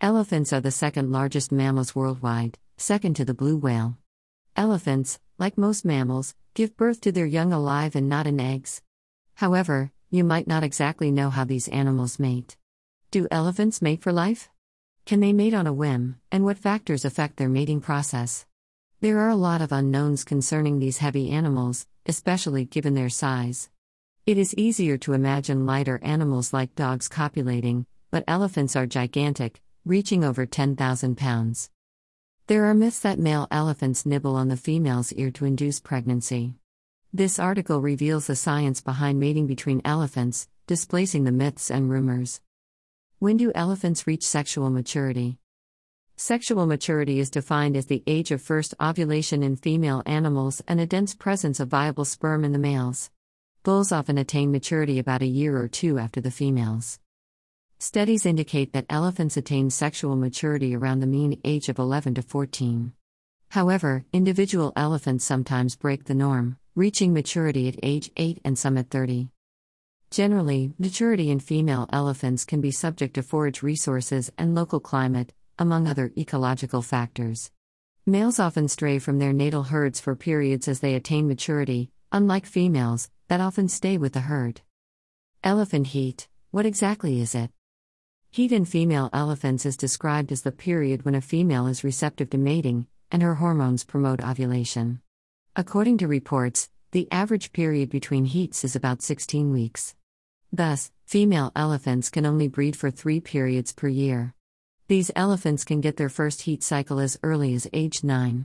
Elephants are the second largest mammals worldwide, second to the blue whale. Elephants, like most mammals, give birth to their young alive and not in eggs. However, you might not exactly know how these animals mate. Do elephants mate for life? Can they mate on a whim, and what factors affect their mating process? There are a lot of unknowns concerning these heavy animals, especially given their size. It is easier to imagine lighter animals like dogs copulating, but elephants are gigantic, reaching over 10,000 pounds. There are myths that male elephants nibble on the female's ear to induce pregnancy. This article reveals the science behind mating between elephants, displacing the myths and rumors. When do elephants reach sexual maturity? Sexual maturity is defined as the age of first ovulation in female animals and a dense presence of viable sperm in the males. Bulls often attain maturity about a year or two after the females. Studies indicate that elephants attain sexual maturity around the mean age of 11 to 14. However, individual elephants sometimes break the norm, reaching maturity at age 8 and some at 30. Generally, maturity in female elephants can be subject to forage resources and local climate, among other ecological factors. Males often stray from their natal herds for periods as they attain maturity, unlike females, that often stay with the herd. Elephant heat, what exactly is it? Heat in female elephants is described as the period when a female is receptive to mating, and her hormones promote ovulation. According to reports, the average period between heats is about 16 weeks. Thus, female elephants can only breed for 3 periods per year. These elephants can get their first heat cycle as early as age 9.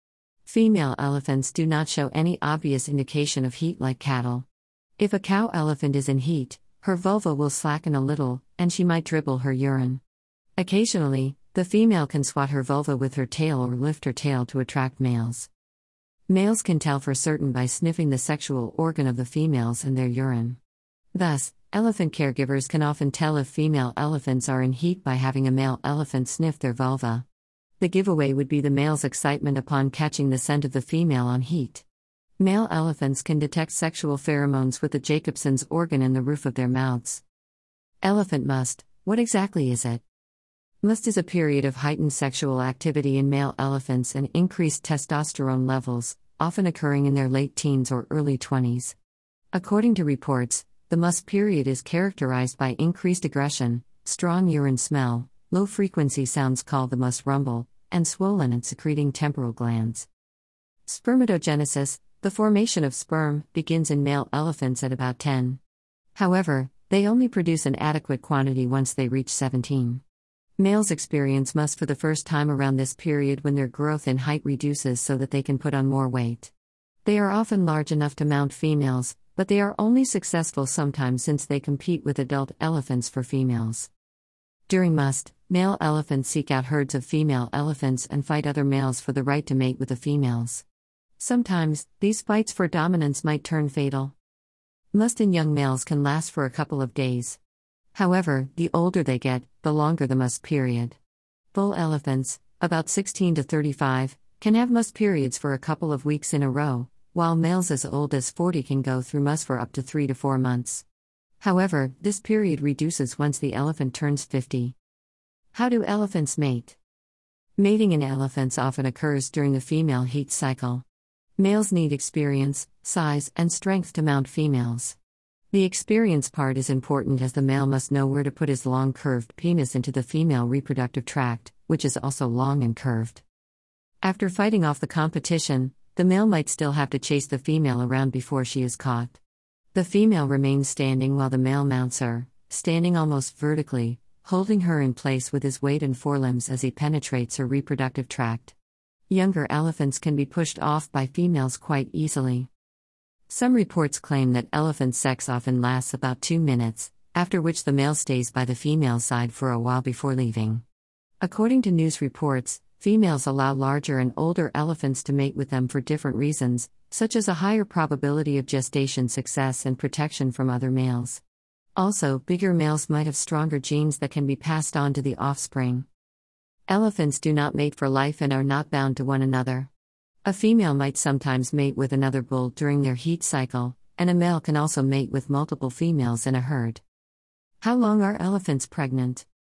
Female elephants do not show any obvious indication of heat like cattle. If a cow elephant is in heat, her vulva will slacken a little, and she might dribble her urine. Occasionally, the female can swat her vulva with her tail or lift her tail to attract males. Males can tell for certain by sniffing the sexual organ of the females and their urine. Thus, elephant caregivers can often tell if female elephants are in heat by having a male elephant sniff their vulva. The giveaway would be the male's excitement upon catching the scent of the female on heat. Male elephants can detect sexual pheromones with the Jacobson's organ in the roof of their mouths. Elephant must, what exactly is it? Must is a period of heightened sexual activity in male elephants and increased testosterone levels, often occurring in their late teens or early 20s. According to reports, the must period is characterized by increased aggression, strong urine smell, low-frequency sounds called the must rumble, and swollen and secreting temporal glands. Spermatogenesis, the formation of sperm, begins in male elephants at about 10. However, they only produce an adequate quantity once they reach 17. Males experience must for the first time around this period when their growth in height reduces so that they can put on more weight. They are often large enough to mount females, but they are only successful sometimes since they compete with adult elephants for females. During must, male elephants seek out herds of female elephants and fight other males for the right to mate with the females. Sometimes, these fights for dominance might turn fatal. Must in young males can last for a couple of days. However, the older they get, the longer the must period. Bull elephants, about 16 to 35, can have must periods for a couple of weeks in a row, while males as old as 40 can go through must for up to 3 to 4 months. However, this period reduces once the elephant turns 50. How do elephants mate? Mating in elephants often occurs during the female heat cycle. Males need experience, size, and strength to mount females. The experience part is important as the male must know where to put his long curved penis into the female reproductive tract, which is also long and curved. After fighting off the competition, the male might still have to chase the female around before she is caught. The female remains standing while the male mounts her, standing almost vertically, holding her in place with his weight and forelimbs as he penetrates her reproductive tract. Younger elephants can be pushed off by females quite easily. Some reports claim that elephant sex often lasts about 2 minutes, after which the male stays by the female's side for a while before leaving. According to news reports, females allow larger and older elephants to mate with them for different reasons, such as a higher probability of gestation success and protection from other males. Also, bigger males might have stronger genes that can be passed on to the offspring. Elephants do not mate for life and are not bound to one another. A female might sometimes mate with another bull during their heat cycle, and a male can also mate with multiple females in a herd. How long are elephants pregnant?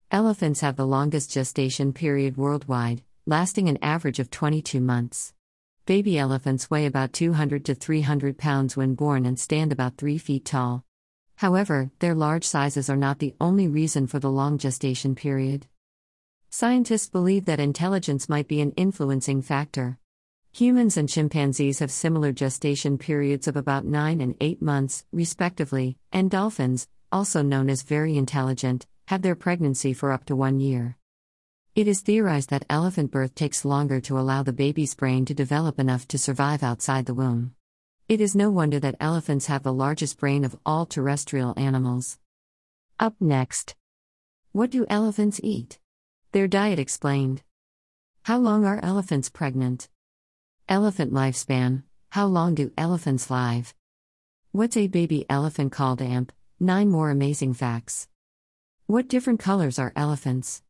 Elephants have the longest gestation period worldwide, lasting an average of 22 months. Baby elephants weigh about 200 to 300 pounds when born and stand about 3 feet tall. However, their large sizes are not the only reason for the long gestation period. Scientists believe that intelligence might be an influencing factor. Humans and chimpanzees have similar gestation periods of about 9 and 8 months, respectively, and dolphins, also known as very intelligent, have their pregnancy for up to 1 year. It is theorized that elephant birth takes longer to allow the baby's brain to develop enough to survive outside the womb. It is no wonder that elephants have the largest brain of all terrestrial animals. Up next. What do elephants eat? Their diet explained. How long are elephants pregnant? Elephant lifespan. How long do elephants live? What's a baby elephant called? 9 more amazing facts. What different colors are elephants?